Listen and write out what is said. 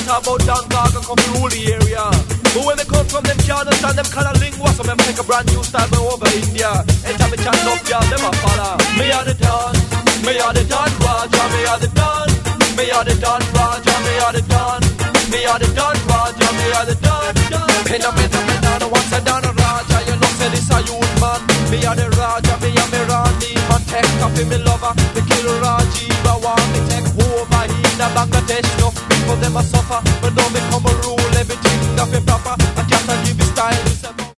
talk about John Clark and come to rule the area. But when they come from them can't understand them kind of lingua, so them take a brand new style go over India. Anytime we chant up, y'all never follow. Me are the Don, me are the Don Raja, me are the Don, me are the Don Raja, me are the Don, me are the Don Raja, me are the Don. Pena, once I done a Raja, you know say this a youth man. Me are the Raja, me are me Rani, man take coffee me lover, me kill Rajiv, I want me take over in a Bangladesh, no people them a suffer, but now me come a rule everything that be proper.